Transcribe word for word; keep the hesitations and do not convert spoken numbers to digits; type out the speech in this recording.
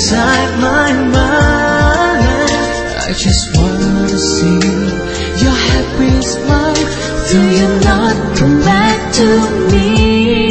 inside my mind. I just wanna see your happy smile. Do you not come back to me?